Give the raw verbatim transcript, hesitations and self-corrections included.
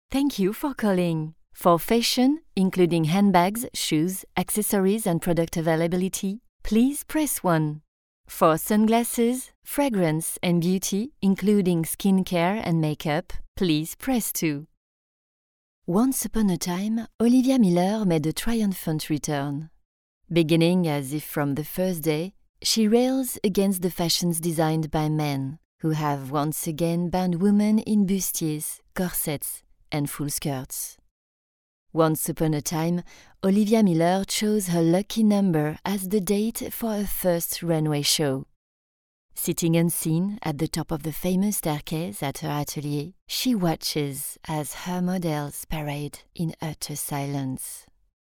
Thank you for calling. For fashion, including handbags, shoes, accessories, and product availability, please press one. For sunglasses, fragrance, and beauty, including skincare and makeup, please press two. Once upon a time, Olivia Miller made a triumphant return. Beginning as if from the first day, she rails against the fashions designed by men, who have once again bound women in bustiers, corsets, and full skirts. Once upon a time, Olivia Miller chose her lucky number as the date for her first runway show. Sitting unseen at the top of the famous staircase at her atelier, she watches as her models parade in utter silence.